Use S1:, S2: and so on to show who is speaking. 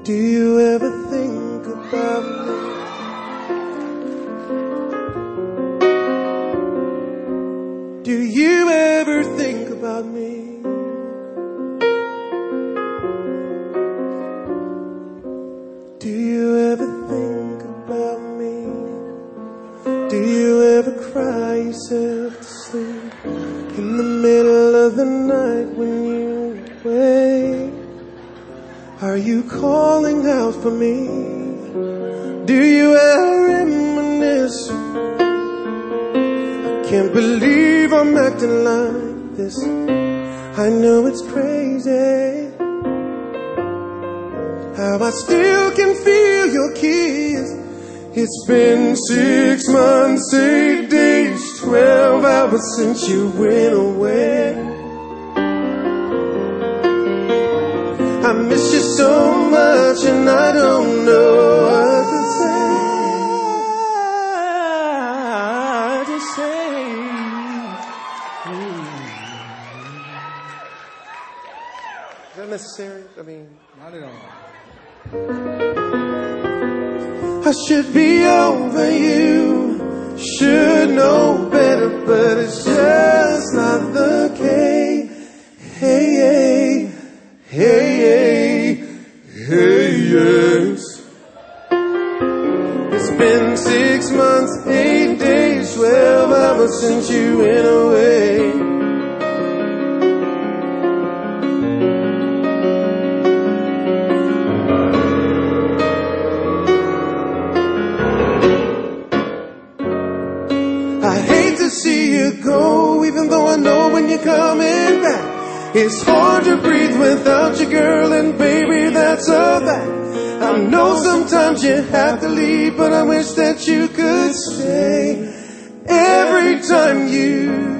S1: Do you ever think about me? Do you ever think about me? Do you ever think about me? Do you ever cry yourself to sleep in the middle of the night when you wake? Are you calling out for me? Do you ever reminisce? I can't believe I'm acting like this. I know it's crazy how I still can feel your kiss. It's been 6 months, 8 days, 12 hours since you went away. I miss you so much and I don't know what to say. Is that necessary? I mean,
S2: not at all.
S1: I should be over you, should know better, but it's just not the case. Hey, hey, hey, hey, hey, yes. It's been 6 months, 8 days, 12 hours since you went away. I hate to see you go, even though I know when you're coming back. It's hard to breathe without you, girl, and baby, that's a fact. I know sometimes you have to leave, but I wish that you could stay. Every time you